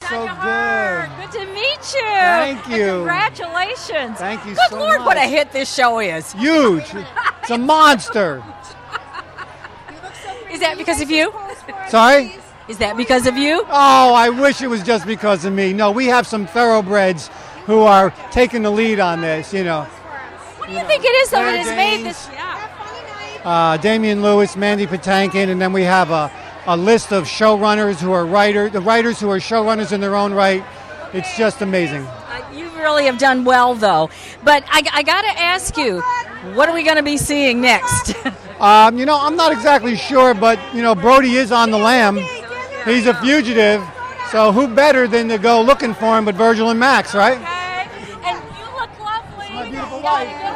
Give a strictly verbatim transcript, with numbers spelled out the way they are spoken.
so Dagmar, good. Good to meet you. Thank And you. congratulations. Thank you Good so Lord, much. what a hit this show is. Huge. It's a monster. Is that because of you? Sorry? Is that because of you? Oh, I wish it was just because of me. No, we have some thoroughbreds who are taking the lead on this, you know. What do you think it is, though, that has made this? Yeah. Uh, Damian Lewis, Mandy Patinkin, and then we have a, a list of showrunners who are writers, the writers who are showrunners in their own right. It's just amazing. Uh, you really have done well, though. But I, I got to ask you, what are we going to be seeing next? Um, you know, I'm not exactly sure, but, you know, Brody is on the lam. He's a fugitive, so who better than to go looking for him but Virgil and Max, right? Okay. And you look lovely. My beautiful Yeah, wife. you